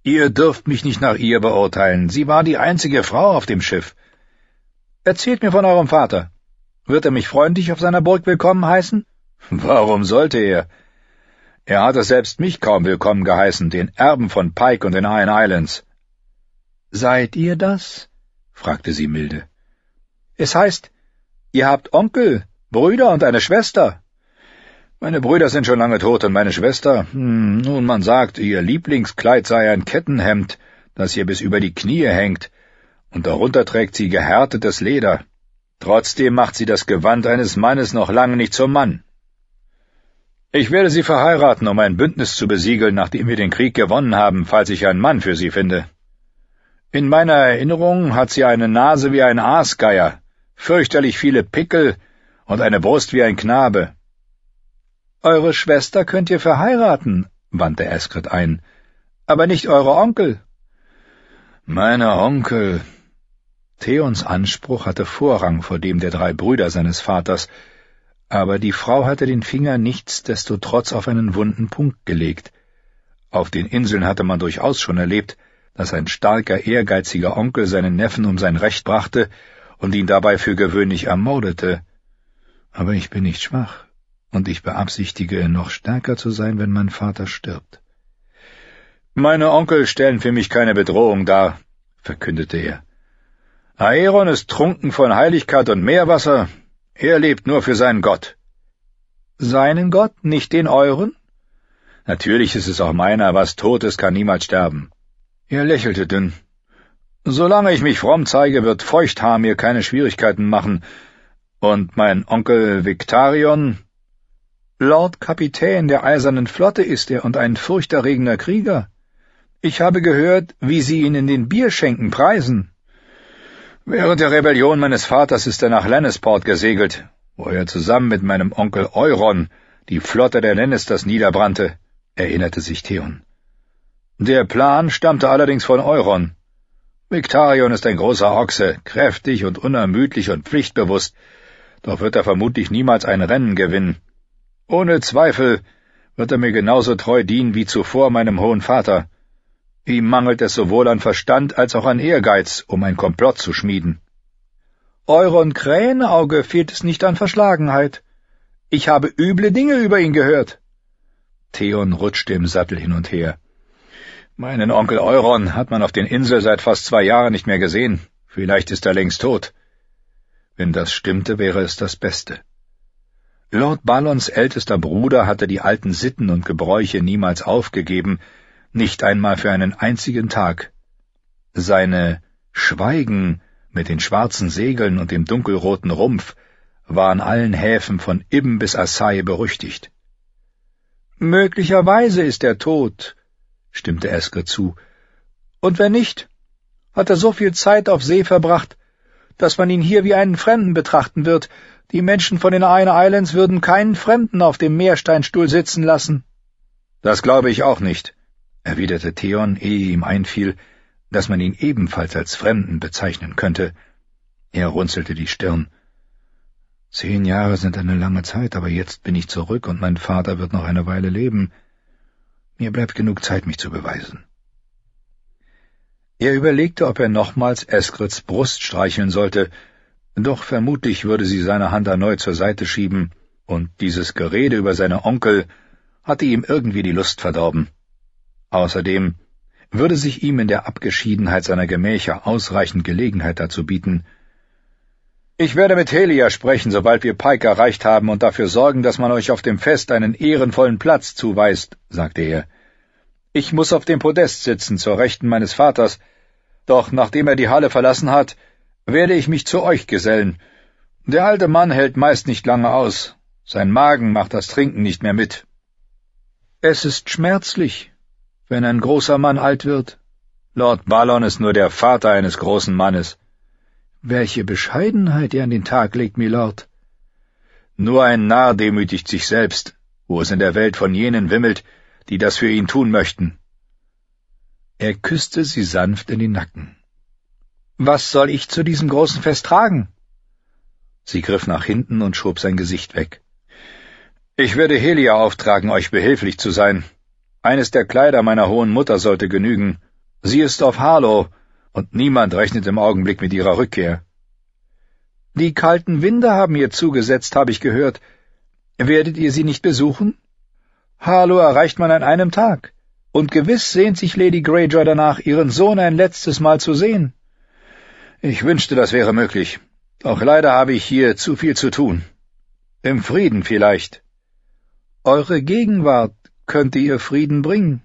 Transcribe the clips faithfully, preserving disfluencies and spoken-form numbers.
Ihr dürft mich nicht nach ihr beurteilen. Sie war die einzige Frau auf dem Schiff. Erzählt mir von eurem Vater. Wird er mich freundlich auf seiner Burg willkommen heißen? Warum sollte er? Er hat es selbst mich kaum willkommen geheißen, den Erben von Pike und den Iron Islands. Seid ihr das? Fragte sie milde. Es heißt, ihr habt Onkel, Brüder und eine Schwester. Meine Brüder sind schon lange tot und meine Schwester, hm, nun man sagt, ihr Lieblingskleid sei ein Kettenhemd, das ihr bis über die Knie hängt, und darunter trägt sie gehärtetes Leder. Trotzdem macht sie das Gewand eines Mannes noch lange nicht zum Mann. Ich werde sie verheiraten, um ein Bündnis zu besiegeln, nachdem wir den Krieg gewonnen haben, falls ich einen Mann für sie finde. In meiner Erinnerung hat sie eine Nase wie ein Aasgeier, fürchterlich viele Pickel und eine Brust wie ein Knabe. Eure Schwester könnt ihr verheiraten, wandte Eskrid ein, aber nicht eure Onkel. Meine Onkel. Theons Anspruch hatte Vorrang vor dem der drei Brüder seines Vaters, aber die Frau hatte den Finger nichtsdestotrotz auf einen wunden Punkt gelegt. Auf den Inseln hatte man durchaus schon erlebt, dass ein starker, ehrgeiziger Onkel seinen Neffen um sein Recht brachte und ihn dabei für gewöhnlich ermordete. Aber ich bin nicht schwach, und ich beabsichtige, noch stärker zu sein, wenn mein Vater stirbt. »Meine Onkel stellen für mich keine Bedrohung dar«, verkündete er. »Aeron ist trunken von Heiligkeit und Meerwasser. Er lebt nur für seinen Gott.« »Seinen Gott, nicht den euren?« »Natürlich ist es auch meiner. Was tot ist, kann niemals sterben.« Er lächelte dünn. »Solange ich mich fromm zeige, wird Feuchthaar mir keine Schwierigkeiten machen. Und mein Onkel Victarion?« »Lord Kapitän der Eisernen Flotte ist er und ein furchterregender Krieger. Ich habe gehört, wie sie ihn in den Bierschenken preisen.« »Während der Rebellion meines Vaters ist er nach Lannisport gesegelt, wo er zusammen mit meinem Onkel Euron die Flotte der Lannisters niederbrannte«, erinnerte sich Theon. »Der Plan stammte allerdings von Euron. Victarion ist ein großer Ochse, kräftig und unermüdlich und pflichtbewusst, doch wird er vermutlich niemals ein Rennen gewinnen. Ohne Zweifel wird er mir genauso treu dienen wie zuvor meinem hohen Vater. Ihm mangelt es sowohl an Verstand als auch an Ehrgeiz, um ein Komplott zu schmieden. Euron Krähenauge fehlt es nicht an Verschlagenheit. Ich habe üble Dinge über ihn gehört.« Theon rutschte im Sattel hin und her. »Meinen Onkel Euron hat man auf den Inseln seit fast zwei Jahren nicht mehr gesehen. Vielleicht ist er längst tot. Wenn das stimmte, wäre es das Beste. Lord Balons ältester Bruder hatte die alten Sitten und Gebräuche niemals aufgegeben, nicht einmal für einen einzigen Tag. Seine Schweigen mit den schwarzen Segeln und dem dunkelroten Rumpf war an allen Häfen von Ibben bis Asai berüchtigt. »Möglicherweise ist er tot«, stimmte Eskrid zu. »Und wenn nicht, hat er so viel Zeit auf See verbracht, dass man ihn hier wie einen Fremden betrachten wird. Die Menschen von den Iron Islands würden keinen Fremden auf dem Meersteinstuhl sitzen lassen.« »Das glaube ich auch nicht«, erwiderte Theon, ehe ihm einfiel, dass man ihn ebenfalls als Fremden bezeichnen könnte. Er runzelte die Stirn. »Zehn Jahre sind eine lange Zeit, aber jetzt bin ich zurück und mein Vater wird noch eine Weile leben. Mir bleibt genug Zeit, mich zu beweisen.« Er überlegte, ob er nochmals Eskrids Brust streicheln sollte, doch vermutlich würde sie seine Hand erneut zur Seite schieben, und dieses Gerede über seine Onkel hatte ihm irgendwie die Lust verdorben. Außerdem würde sich ihm in der Abgeschiedenheit seiner Gemächer ausreichend Gelegenheit dazu bieten. »Ich werde mit Helia sprechen, sobald wir Pike erreicht haben, und dafür sorgen, dass man euch auf dem Fest einen ehrenvollen Platz zuweist«, sagte er. »Ich muss auf dem Podest sitzen, zur Rechten meines Vaters, doch nachdem er die Halle verlassen hat, werde ich mich zu euch gesellen. Der alte Mann hält meist nicht lange aus. Sein Magen macht das Trinken nicht mehr mit.« »Es ist schmerzlich, wenn ein großer Mann alt wird.« »Lord Balon ist nur der Vater eines großen Mannes.« »Welche Bescheidenheit er an den Tag legt, Milord.« »Nur ein Narr demütigt sich selbst, wo es in der Welt von jenen wimmelt, die das für ihn tun möchten.« Er küsste sie sanft in den Nacken. »Was soll ich zu diesem großen Fest tragen?« Sie griff nach hinten und schob sein Gesicht weg. »Ich werde Helia auftragen, euch behilflich zu sein. Eines der Kleider meiner hohen Mutter sollte genügen, Sie ist auf Harlow, und niemand rechnet im Augenblick mit ihrer Rückkehr. Die kalten Winde haben ihr zugesetzt, habe ich gehört. Werdet ihr sie nicht besuchen? Harlow erreicht man an einem Tag, und gewiss sehnt sich Lady Greyjoy danach, ihren Sohn ein letztes Mal zu sehen. Ich wünschte, das wäre möglich, doch leider habe ich hier zu viel zu tun. Im Frieden vielleicht. Eure Gegenwart könnte ihr Frieden bringen.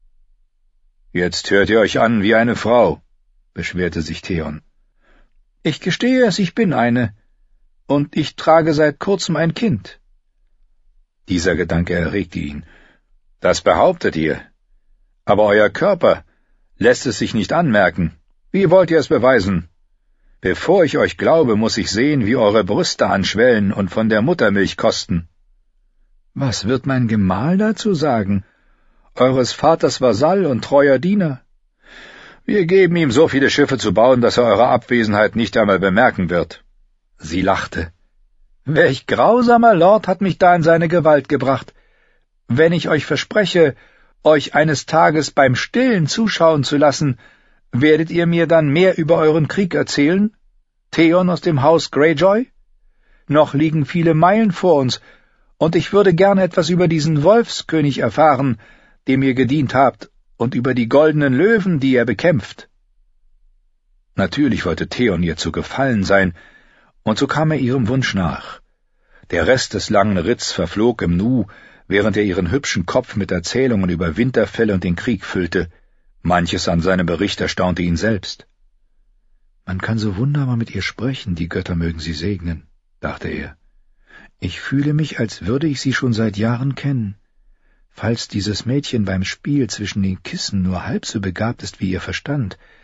Jetzt hört ihr euch an wie eine Frau, beschwerte sich Theon. Ich gestehe es, ich bin eine, und ich trage seit kurzem ein Kind. Dieser Gedanke erregte ihn. Das behauptet ihr. Aber euer Körper lässt es sich nicht anmerken. Wie wollt ihr es beweisen? Bevor ich euch glaube, muss ich sehen, wie eure Brüste anschwellen und von der Muttermilch kosten. Was wird mein Gemahl dazu sagen? Eures Vaters Vasall und treuer Diener? Wir geben ihm so viele Schiffe zu bauen, dass er eure Abwesenheit nicht einmal bemerken wird. Sie lachte. Welch grausamer Lord hat mich da in seine Gewalt gebracht. Wenn ich euch verspreche, euch eines Tages beim Stillen zuschauen zu lassen, werdet ihr mir dann mehr über euren Krieg erzählen? Theon aus dem Haus Greyjoy? Noch liegen viele Meilen vor uns, und ich würde gerne etwas über diesen Wolfskönig erfahren, dem ihr gedient habt, und über die goldenen Löwen, die er bekämpft. Natürlich wollte Theon ihr zu gefallen sein, und so kam er ihrem Wunsch nach. Der Rest des langen Ritts verflog im Nu, während er ihren hübschen Kopf mit Erzählungen über Winterfell und den Krieg füllte. Manches an seinem Bericht erstaunte ihn selbst. Man kann so wunderbar mit ihr sprechen, die Götter mögen sie segnen, dachte er. Ich fühle mich, als würde ich sie schon seit Jahren kennen. Falls dieses Mädchen beim Spiel zwischen den Kissen nur halb so begabt ist wie ihr Verstand,